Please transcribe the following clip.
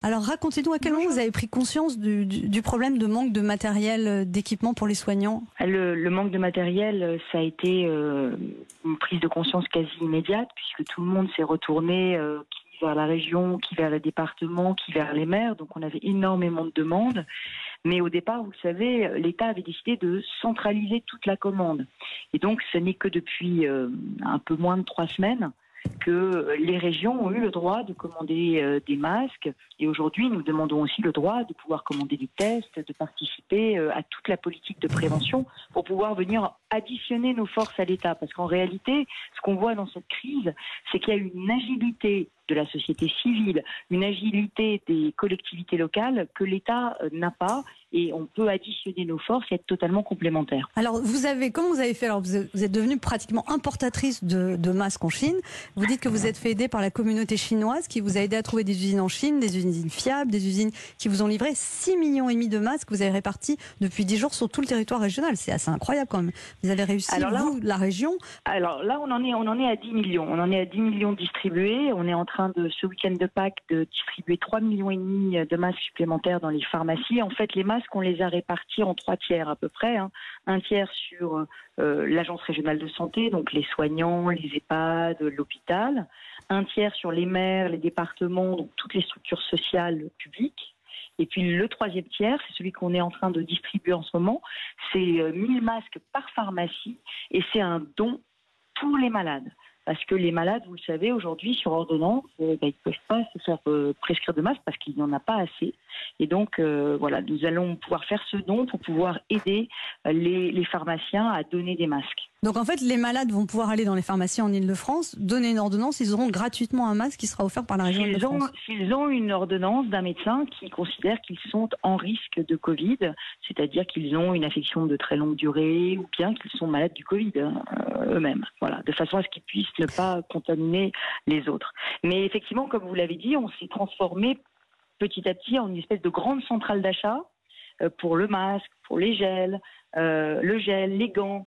Alors racontez-nous à quel moment vous avez pris conscience du problème de manque de matériel, d'équipement pour les soignants. Le manque de matériel, ça a été une prise de conscience quasi immédiate, puisque tout le monde s'est retourné, qui vers la région, qui vers le département, qui vers les maires. Donc on avait énormément de demandes. Mais au départ, vous le savez, l'État avait décidé de centraliser toute la commande. Et donc ce n'est que depuis un peu moins de 3 semaines que les régions ont eu le droit de commander des masques. Et aujourd'hui, nous demandons aussi le droit de pouvoir commander des tests, de participer à toute la politique de prévention pour pouvoir venir additionner nos forces à l'État. Parce qu'en réalité, ce qu'on voit dans cette crise, c'est qu'il y a une agilité de la société civile, une agilité des collectivités locales que l'État n'a pas. Et on peut additionner nos forces et être totalement complémentaires. Alors, comment vous avez fait? Alors, vous êtes devenue pratiquement importatrice de masques en Chine. Vous dites que vous êtes fait aider par la communauté chinoise qui vous a aidé à trouver des usines en Chine, des usines fiables, des usines qui vous ont livré 6,5 millions de masques que vous avez répartis depuis 10 jours sur tout le territoire régional. C'est assez incroyable quand même. Vous avez réussi, la région. Alors là, on en est à 10 millions. On en est à 10 millions distribués. On est en train ce week-end de Pâques, de distribuer 3,5 millions de masques supplémentaires dans les pharmacies. En fait, les masques, on les a répartis en 3 tiers à peu près. Un tiers sur l'agence régionale de santé, donc les soignants, les EHPAD, l'hôpital. Un tiers sur les maires, les départements, donc toutes les structures sociales publiques. Et puis le 3e tiers, c'est celui qu'on est en train de distribuer en ce moment. C'est 1000 masques par pharmacie et c'est un don pour les malades. Parce que les malades, vous le savez, aujourd'hui, sur ordonnance, ils ne peuvent pas se faire prescrire de masques parce qu'il n'y en a pas assez. Et donc, voilà, nous allons pouvoir faire ce don pour pouvoir aider les pharmaciens à donner des masques. Donc en fait, les malades vont pouvoir aller dans les pharmacies en Île-de-France, donner une ordonnance, ils auront gratuitement un masque qui sera offert par la région Île-de-France. S'ils ont une ordonnance d'un médecin qui considère qu'ils sont en risque de Covid, c'est-à-dire qu'ils ont une affection de très longue durée ou bien qu'ils sont malades du Covid eux-mêmes, voilà, de façon à ce qu'ils puissent ne pas contaminer les autres. Mais effectivement, comme vous l'avez dit, on s'est transformé petit à petit en une espèce de grande centrale d'achat pour le masque, pour les gels, le gel, les gants,